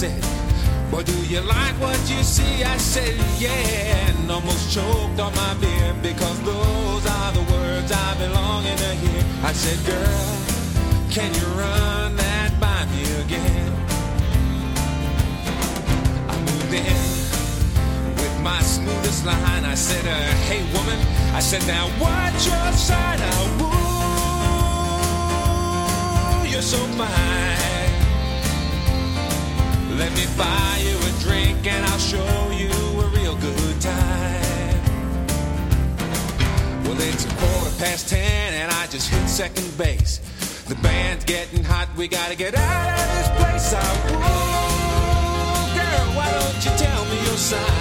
said, well, do you like what you see? I said, yeah, and almost choked on my beer because those are the words I belonging to hear. I said, girl, can you run that by me again? I moved in with my smoothest line. I said, hey woman, I said, now what's your sign? Ooh, you're so fine. Let me buy you a drink and I'll show you a real good time. Well, it's 10:15 and I just hit second base. The band's getting hot, we gotta get out of this place. Ooh, girl, why don't you tell me your sign?